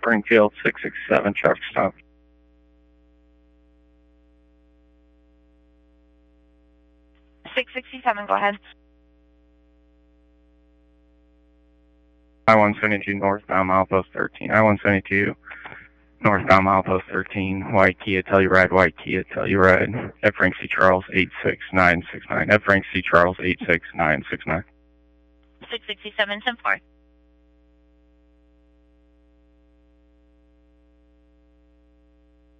Springfield 667, traffic stop. .667, go ahead. I-172 northbound milepost 13. I-172 northbound milepost 13. White Kia, Telluride, White Kia, Telluride. F. Frank C. Charles 86969. F. Frank C. Charles 86969. 667, 10-4.